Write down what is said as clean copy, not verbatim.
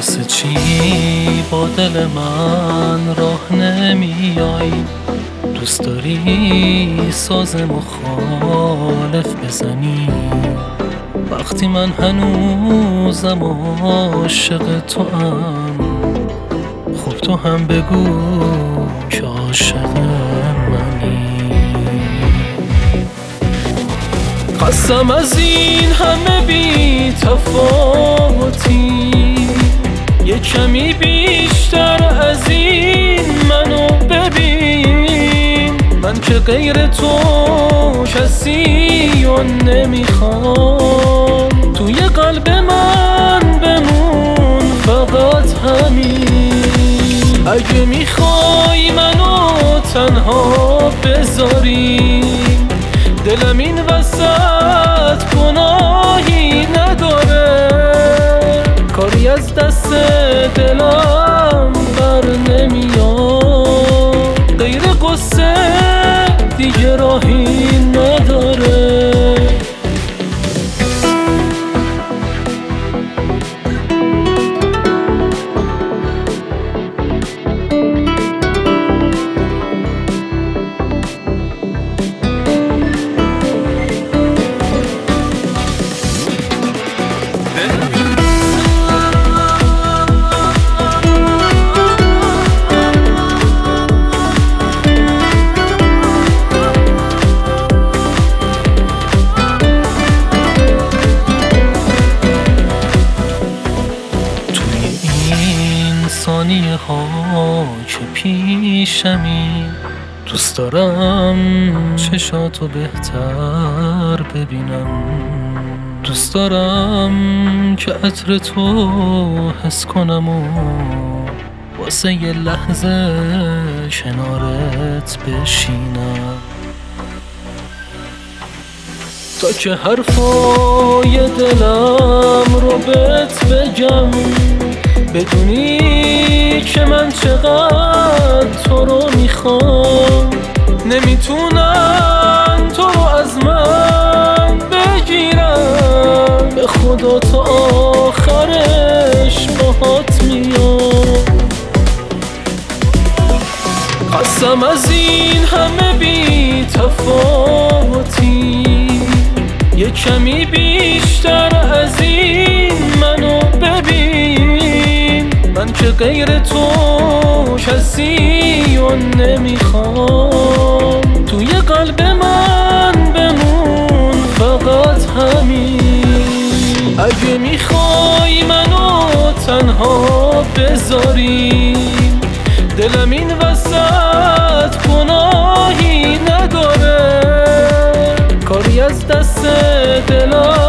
واسه چی با دل من راه نمیای؟ دوست داری ساز مخالف بزنی وقتی من هنوزم عاشق توام؟ خب تو هم بگو که عاشق منی. قسم از این همه بی تفاوتی یه کمی بیشتر از این منو ببین. من که غیر تو کسی رو نمیخوام، توی قلب من بمون فقط همین. اگه میخوای منو تنها بذاری، دلم این وسط گناهی نداره، کاری از دست دلم بر نمیاد، غیر قصه دیگه راهی نداره. ثانیه ها که پیشمی، دوست دارم چشاتو بهتر ببینم، دوست دارم که عطر تو حس کنم و واسه یه لحظه کنارت بشینم، تا که حرفای دلم رو بهت بگم، بدونی که من چقدر تو رو میخوام. نمیتونم تو رو از من بگیرم، به خدا تا آخرش باهات میام. قسم از این همه بی تفاوتی یه کمی بیشتر از این منو ببین. من که غیر تو کسی رو نمیخوام، توی قلب من بمون فقط همین. اگه میخوای منو تنها بذاری، دلم این وسط گناهی نداره، کاری از دست دلم